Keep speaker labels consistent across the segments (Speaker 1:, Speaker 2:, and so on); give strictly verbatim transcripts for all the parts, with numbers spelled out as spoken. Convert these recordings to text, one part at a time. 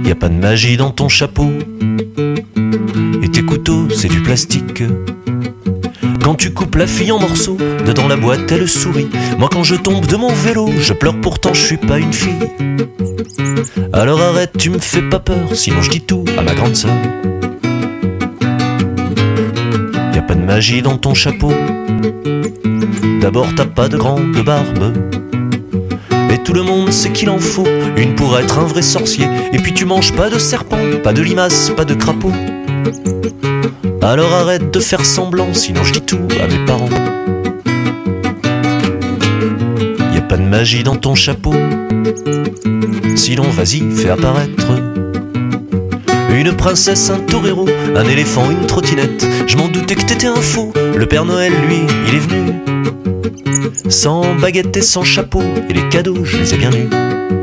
Speaker 1: Y a pas de magie dans ton chapeau. Et tes couteaux, c'est du plastique. Quand tu coupes la fille en morceaux, dedans la boîte elle sourit. Moi quand je tombe de mon vélo, je pleure pourtant je suis pas une fille. Alors arrête, tu me fais pas peur, sinon je dis tout à ma grande sœur. Y a pas de magie dans ton chapeau. D'abord t'as pas de grande barbe. Et tout le monde sait qu'il en faut une pour être un vrai sorcier. Et puis tu manges pas de serpent, pas de limaces, pas de crapaud. Alors arrête de faire semblant, sinon je dis tout à mes parents. Y a pas de magie dans ton chapeau. Sinon vas-y, fais apparaître une princesse, un torero, un éléphant, une trottinette. Je m'en doutais que t'étais un faux. Le Père Noël, lui, il est venu sans baguette et sans chapeau. Et les cadeaux, je les ai bien eus.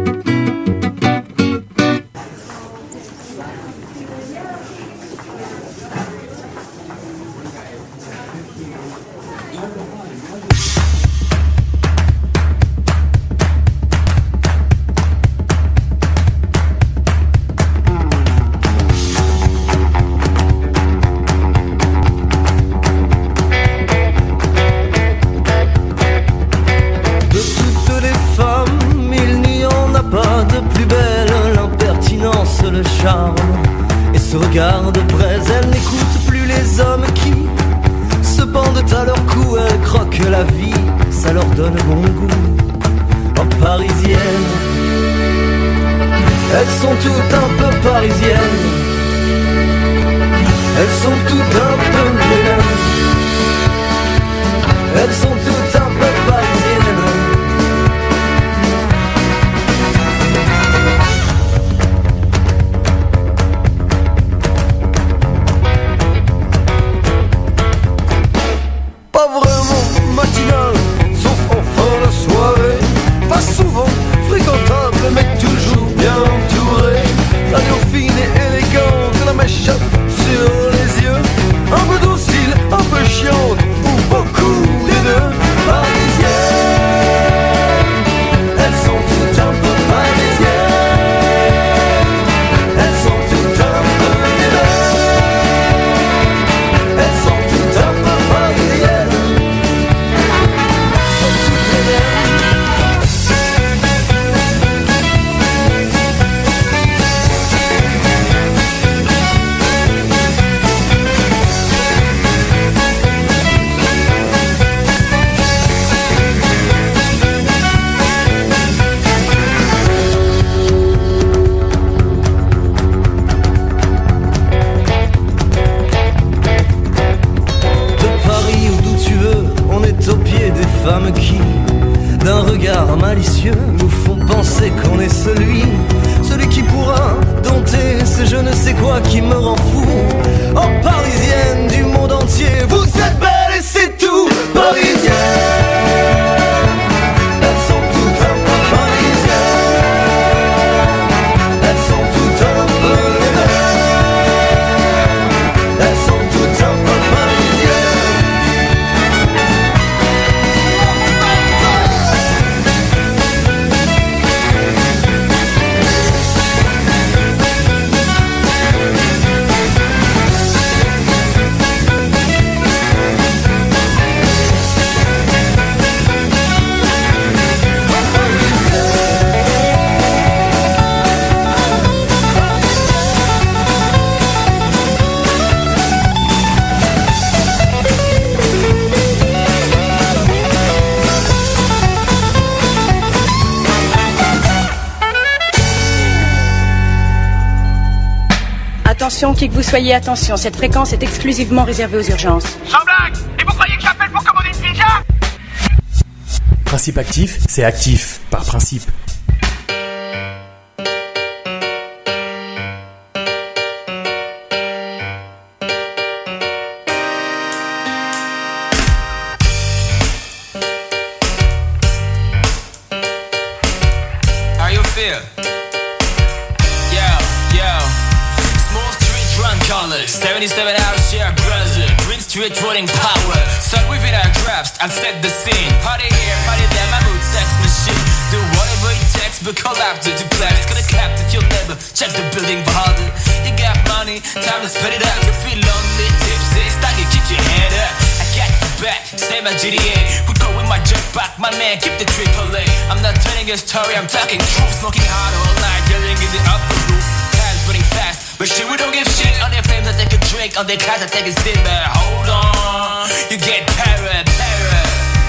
Speaker 2: Attention, qui que vous soyez, attention, cette fréquence est exclusivement réservée aux urgences.
Speaker 3: Sans blague! Et vous croyez que j'appelle pour commander une pizza?
Speaker 4: Principe actif, c'est actif, par principe.
Speaker 5: How you feel? Yo, yo. Small street run colors, seventy-seven house share brother, green street rolling power. Start within our grasp and set the scene. Party here, party there, my mood sex machine. Do whatever whatever it takes, but collapse it to blast. Gonna clap that you'll never check the building for harder. You got money, time to spit it up. You feel lonely, tipsy, start to keep your head up. I got the back, same as G T A. We go with my jet back, my man, keep the triple A. I'm not telling a story, I'm talking truth. Smoking hard all night, yelling in the upper roof. Time's running fast, but shit, we don't give shit. On their flames, I take a drink, on their cars, I take a sip. But hold on, you get para, para,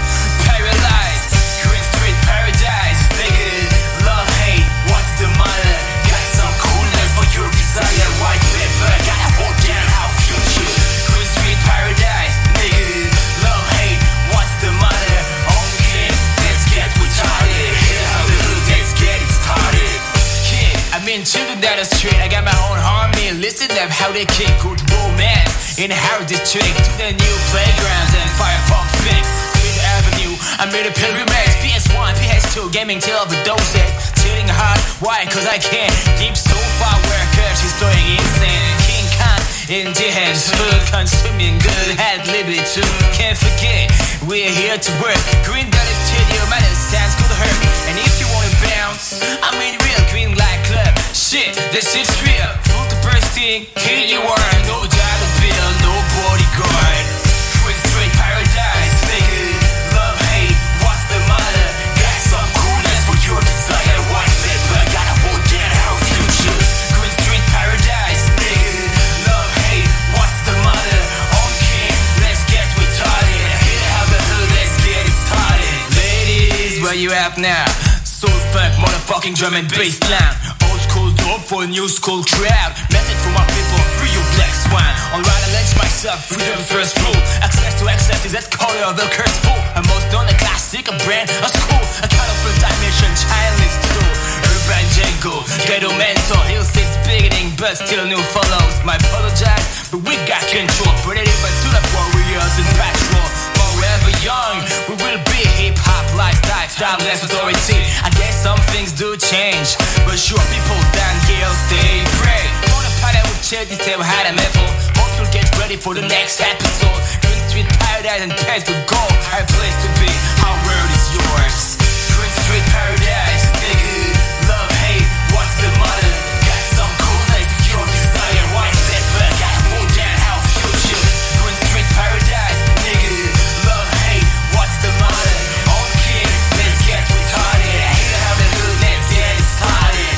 Speaker 5: paralyzed. Green Street Paradise, nigga. Love, hate, what's the matter? Got some coolness for your desire. White paper, gotta hold down our future. Green Street Paradise, nigga. Love, hate, what's the matter? Okay, let's get retarded. Hit how the hood, let's get it started. Kid, I'm in children down the street. I got my own army. Listen up how they kick good romance in Harrow District to the new playgrounds and fire pump fix. Fifth Avenue, I made a pilgrimage. P S one, P S two, gaming till overdose it. Chilling hard, why? Cause I can't. Deep sofa worker, she's going insane. King Khan in jihad's hood, consuming good, had liberty too. Can't forget, we're here to work. Green dot studio, man, it sounds good to her. And if you wanna bounce, I'm in real green light club. Shit, this shit's real. Full to bursting, here you are. No dollar bill, no bodyguard. Green Street Paradise, nigga. Love, hate, what's the matter? Got some coolness for your desire. White paper, gotta hold down our future. Green Street Paradise, nigga. Love, hate, what's the matter? Okay, let's get retarded. Hit how the hood, let's get it started. Ladies, where you at now? Soul funk, motherfucking drum and bass line. Old school dope for a new school crowd. Message for my people, free you black swine. Alright, I lynch myself, freedom first rule. Access to access is that color of the curse fool. A most known, a classic, a brand, a school. A colorful dimension, childless tool. Urban Django, ghetto mental. Hill six beginning, but still new follows. My apologize, but we got control. Predated by suit up warriors in patrol. Forever young, we will be hip-hop lifestyle, timeless authority. I guess some things do change, but sure people down here stay brave. Wanna party with children, stay high and metal. Hope you'll get ready for the next episode. Green Street Paradise and Pets with gold. Our place to be, our world is yours. Green Street Paradise, nigga. Love, hate, what's the matter? Got some coolness, your desire. White paper, gotta hold down our future. Green Street Paradise, nigga. Love, hate, what's the matter? Okay, let's get retarded. Hate how the hood, let's get it started.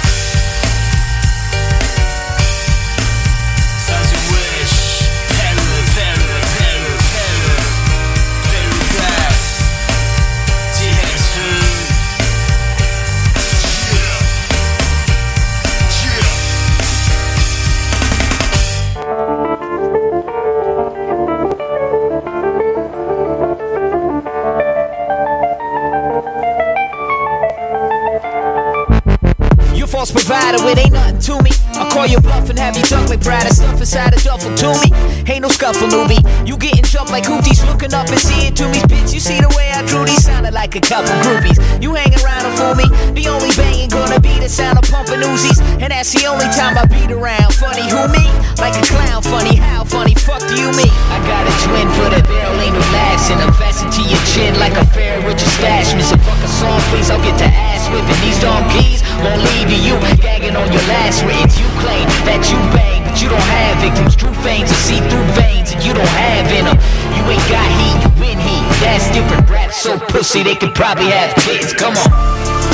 Speaker 5: Such a wish. Terror, terror, terror, terror. Paradise. Jihad's hood.
Speaker 6: False provider, it ain't nothing to me. I'll call you bluff and have you duck like Brad. Stuff inside a duffel to me. Ain't no scuffle, newbie. You getting jumped like hooties, looking up and see it to me. Bitch, you see the way I drew these? Sounded like a couple groupies. You hang around and fool me. The only banging gonna be the sound of pumping Uzis. And that's the only time I beat around. Funny who me? Like a clown. Funny how? Funny fuck do you mean? I got a twin for the bill, ain't no laughs. And I'm fastened to your chin like a fairy with your stash. Miss a fucking song, please. I'll get to ass whipping these donkeys. Won't leave you. You gagging on your last words. You claim that you bang, but you don't have victims. True veins are see-through veins, and you don't have in them. You ain't got heat, you win heat. That's different. Rats so pussy they could probably have kids. Come on.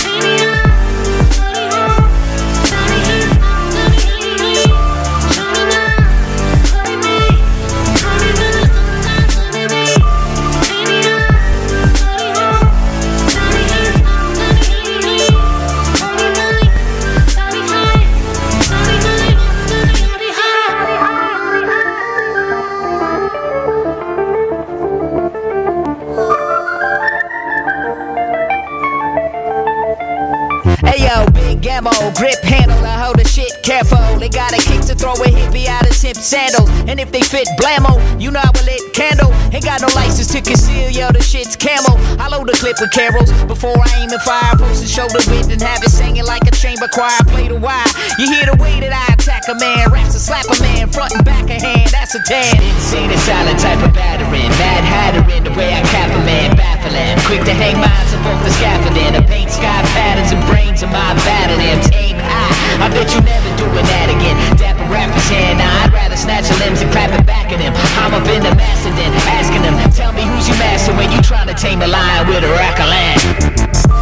Speaker 6: Gammo, grip handle, I hold the shit careful. They got a kick to throw a hippie out of hip sandals. And if they fit blammo, you know I will lit candle. Ain't got no license to conceal, yo, the shit's camo. I load the clip with carols before I aim and fire. Post the shoulder width and have it singing like a chamber choir. Play the wire, you hear the way that I attack a man, raps to slap a man, front and back a hand, that's a tan. Insane and silent type of battering, mad hattering, the way I cap a man, baffling. Quick to hang minds on both the scaffolding, I paint sky patterns and brains of my battle limbs. Aim high, I bet you never doing that again. Dapper rappers here, nah, I'd rather snatch your limbs and clap it back at him. I'm up in the master then, asking them, tell me who's your master when you trying to tame a lion with a rack of land.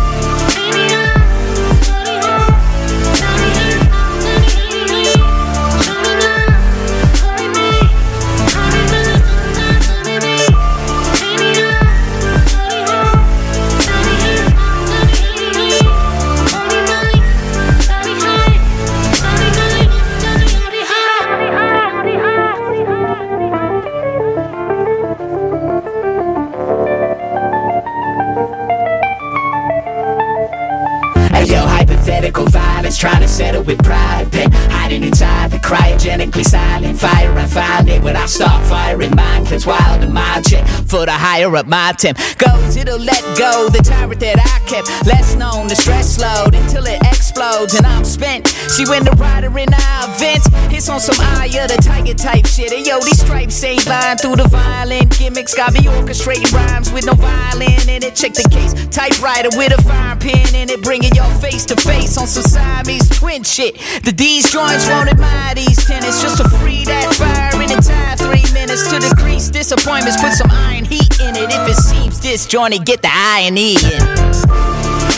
Speaker 6: Violence, trying to settle with pride, pain, hiding inside the cryogenically silent fire. I find it when I start firing. Mind clips wild and mind check for the higher up my temp goes. It'll let go the tyrant that I kept less known. The stress load until it explodes and I'm spent. See when the rider in our events hits on some eye of the tiger type shit. And yo, these stripes ain't lying through the violent gimmicks. Got me orchestrating rhymes with no violin in it. Check the case, typewriter with a fire pin in it, bringing your face to face on some Siamese twin shit. The D's joints won't admire these tenants. Just to free that fire in a time, three minutes to decrease disappointments. Put some iron heat in it. If it seems disjointed, get the I and E in.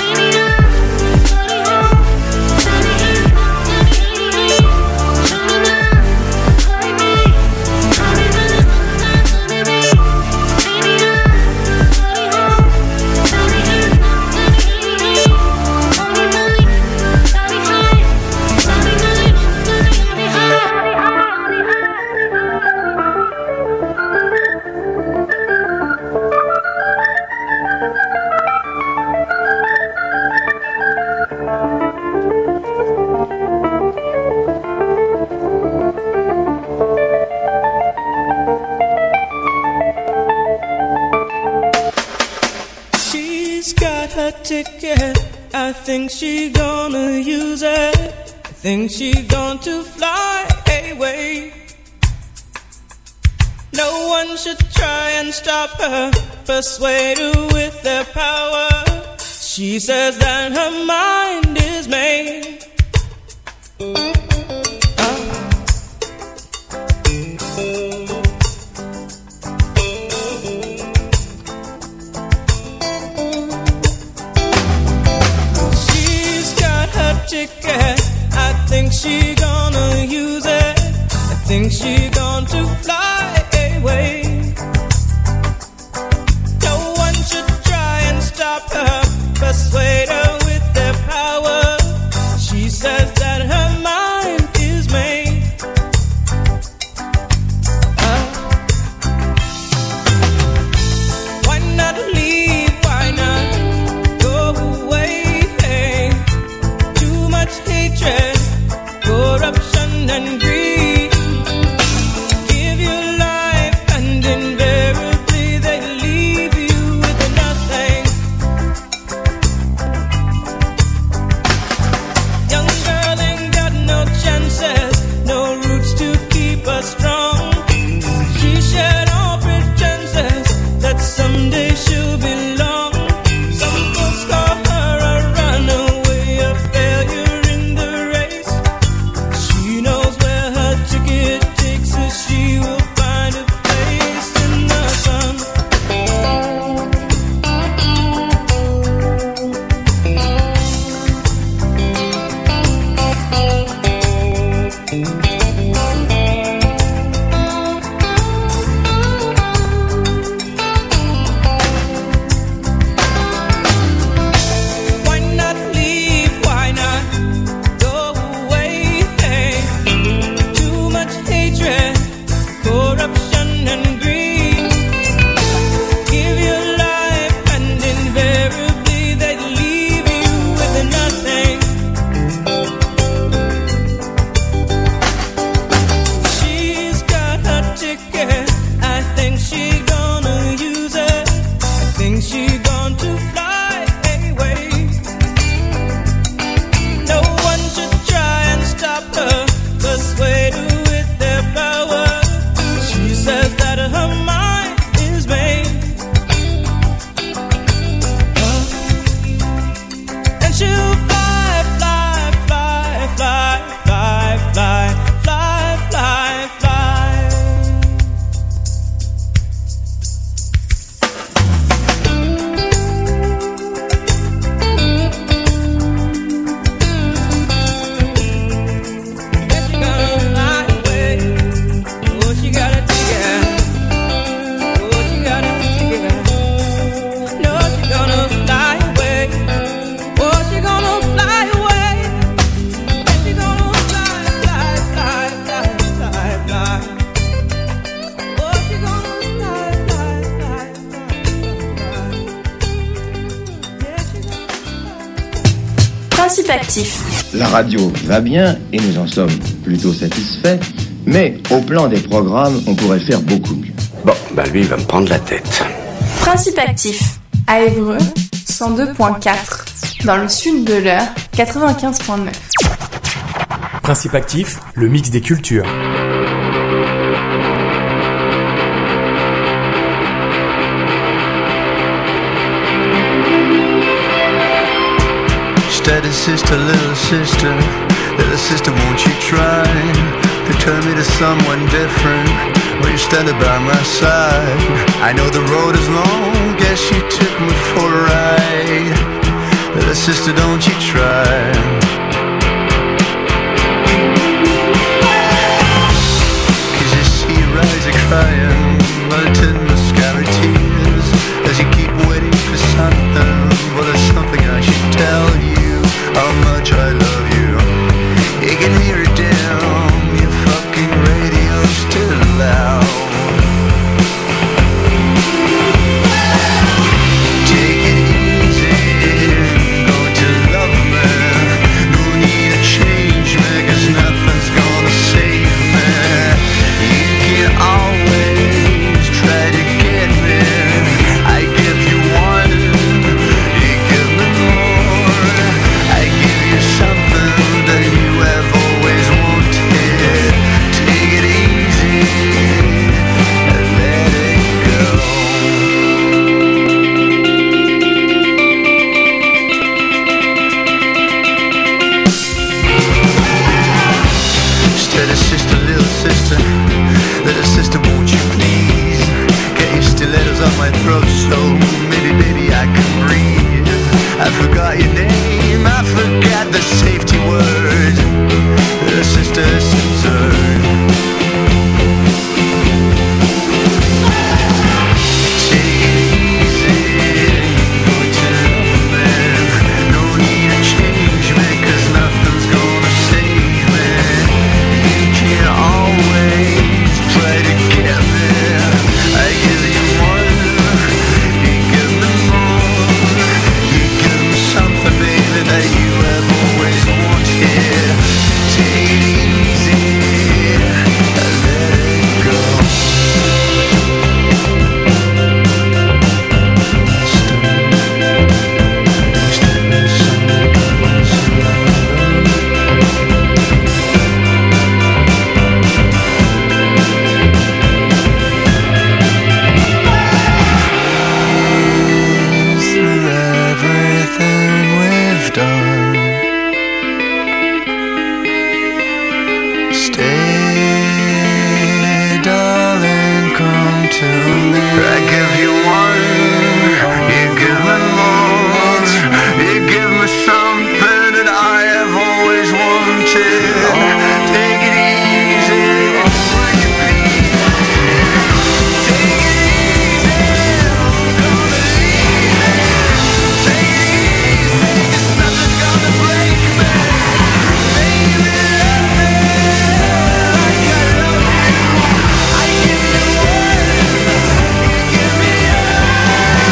Speaker 7: Ticket, I think she gonna use it. I think she going to fly away. No one should try and stop her, persuade her with their power. She says that her mind is made. Ticket, I think she gonna use it. I think she going to fly away. No one should try and stop her, persuade her with their power. She says that her mind is made. uh, Why not leave? Why not go away? Hatred, corruption and greed. Give your life and invariably they leave you with nothing. Young girl ain't got no chances, no roots to keep her strong. She shed all pretenses that someday she'll belong. Some folks call her a runaway, a failure. She will find a place in the sun. Why not leave? Why not go away? Hey, too much hatred, corruption and greed. Give your life and invariably they leave you with nothing.
Speaker 8: Actif.
Speaker 9: La radio va bien et nous en sommes plutôt satisfaits, mais au plan des programmes, on pourrait faire beaucoup mieux.
Speaker 10: Bon, bah lui, il va me prendre la tête.
Speaker 8: Principe Actif. À Évreux, cent deux virgule quatre. Dans le sud de l'Eure, quatre-vingt-quinze virgule neuf.
Speaker 4: Principe Actif, le mix des cultures.
Speaker 11: Steady sister, little sister, little sister, won't you try to turn me to someone different? Will you stand by my side? I know the road is long, guess you took me for a ride. Little sister, don't you try. Cause you see your eyes are crying, melted mascara tears, as you keep waiting for something. Well, there's something I should tell you. How much I love you. You can hear it down your fucking radio, still loud. Take it easy, going to love me. No need to change me, cause nothing's gonna save me. You can always try to get me. I give you one, you give me more. I give you something that you have always wanted. Take it easy and let it go. Steady sister, little sister, little sister, won't you please get your stilettos on my throat so maybe, baby, I can breathe. I forgot your name, I forgot the safety word. Little sister, it's absurd. Take it easy, going to love me. No need to change me, cause nothing's gonna save me. You can always try to get me. I give you one, you give me more. You give me something, baby, that you have always wanted. Take it easy and let it go. Through everything we've done, stay, darling, come to me. I give you one, you give me more. You give me something that I have always wanted. Take it easy, will you please? Take it easy, I'm gonna leave it. Take it easy, 'cause nothing's gonna break me. Baby, love me like I love you. I give you one, you give me all.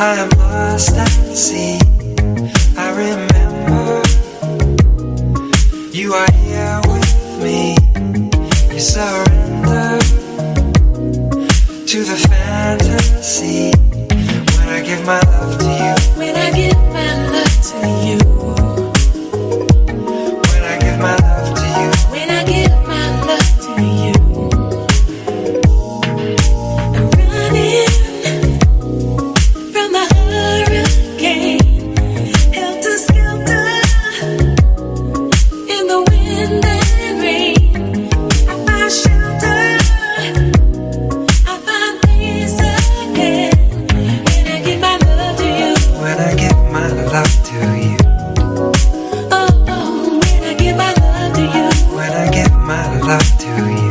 Speaker 12: I am lost at sea. I remember you are here with me. You surrender to the fantasy when I give my love to you.
Speaker 13: When I give my love to you.
Speaker 12: When I give my love to you.
Speaker 13: When I give my love to you. I'm running from the hurricane, helter skelter in the wind and rain. I find shelter, I find peace again when I give my love to you.
Speaker 12: When I give my love to you.
Speaker 13: Oh, oh, when I give my love to you.
Speaker 12: When I give my love to you.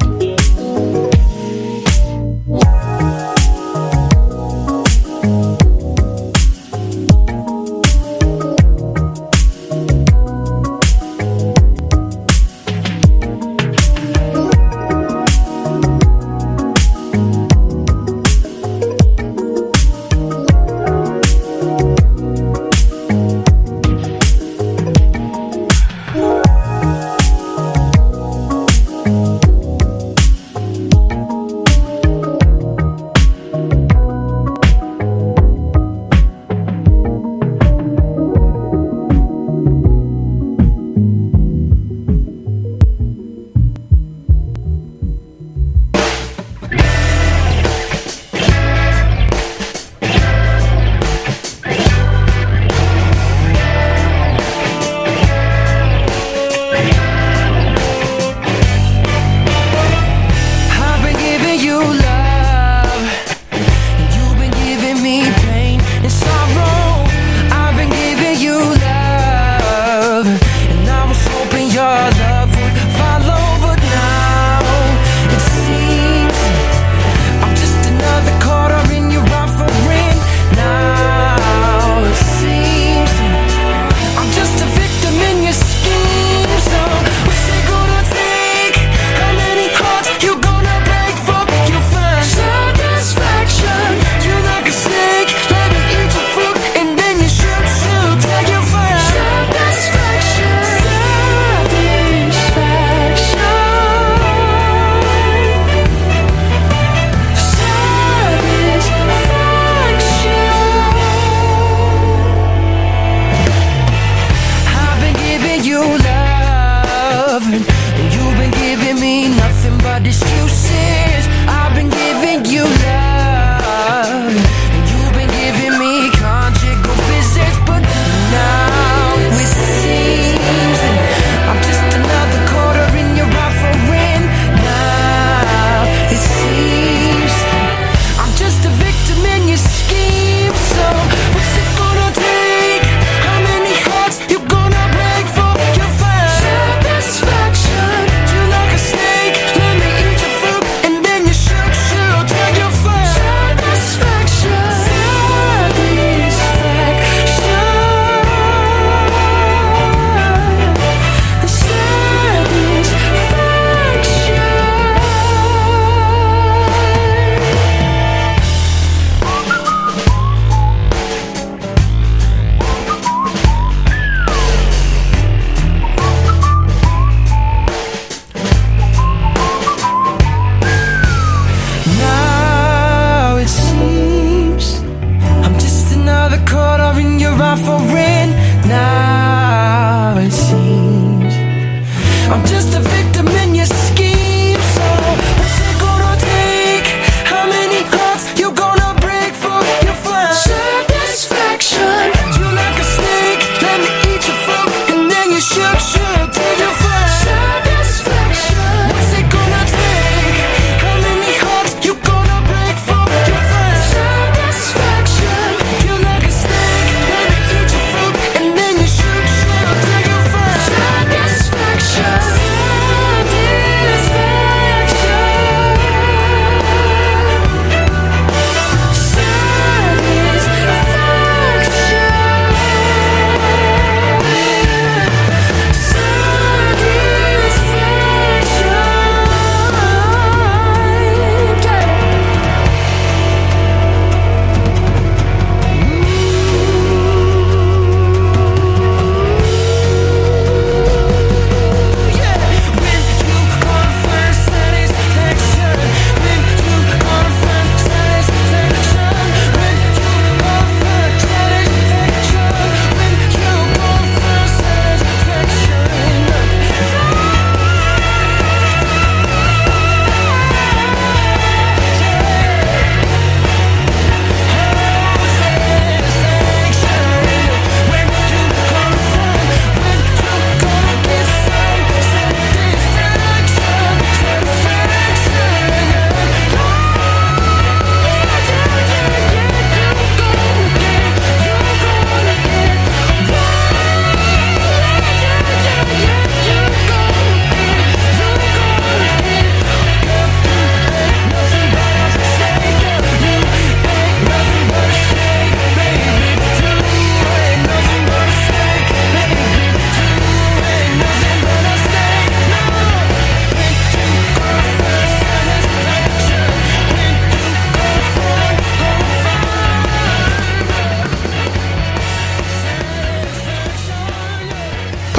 Speaker 6: I've been giving you love, and you've been giving me pain and sorrow. I've been giving you love, and I was hoping your love would follow, but now it seems I'm just another quarter in your offering. Now it seems I'm just a victim in your scheme. So what's it gonna take? How many hearts you gonna break for you find satisfaction? You like a snake, let me eat your fruit, and then you shoot, shoot till you find satisfaction. I've been giving you love, and you've been giving me nothing but excuses. I've been giving you love, and you've been giving me conjugal visits, but now it seems that I'm just another quarter in your offering. Now it seems I'm just a victim in your scheme. So what's it gonna take? How many hearts you gonna break for you find satisfaction? You like a snake, let me eat your fruit, and then you shoot, shoot till you find satisfaction. Now it seems I'm just another quarter in your offering. Now it seems I'm just a victim in your scheme. So what's it gonna take? How many hearts you gonna break for you find satisfaction? You like a snake, let me eat your fruit, and then you shoot, shoot till you find satisfaction. What's it gonna take? How many hearts you gonna break for you find satisfaction? You like a snake, let me eat your fruit, and then you shoot, shoot till you find satisfaction.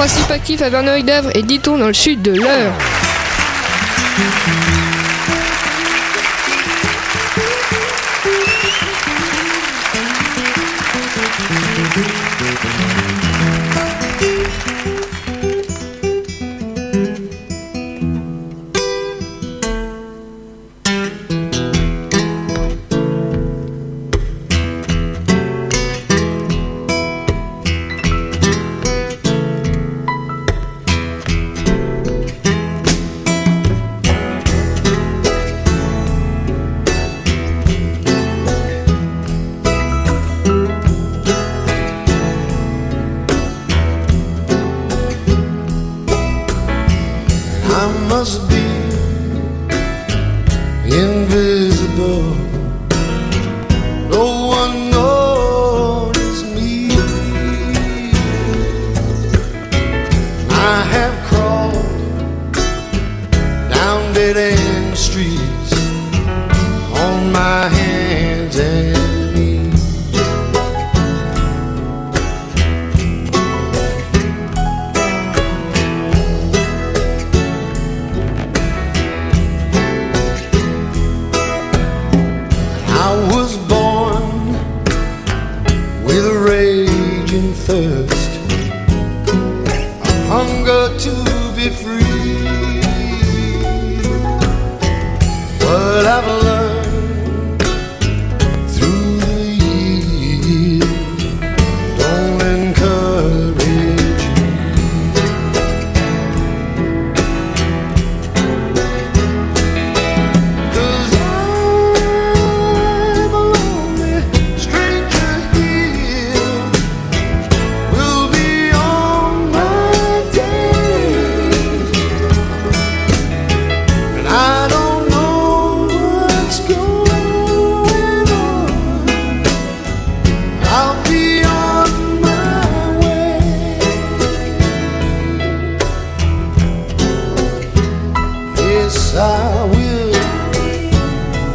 Speaker 14: Principe actif à Verneuil-d'Avre et Diton dans le sud de l'Eure.
Speaker 15: With a raging thirst,